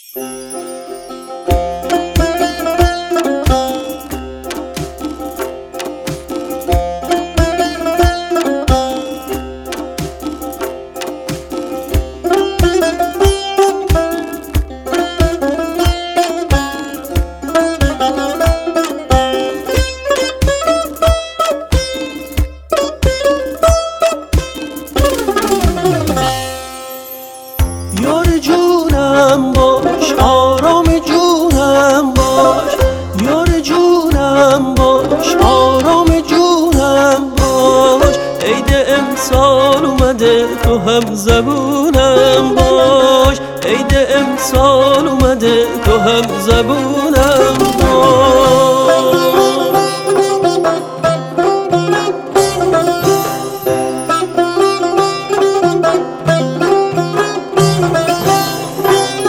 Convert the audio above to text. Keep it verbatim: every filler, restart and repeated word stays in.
یار جونم باش، آرام جونم باش، یار جونم باش، آرام جونم باش. عید امسال اومده تو هم زبونم باش، عید امسال اومده تو هم زبونم باش.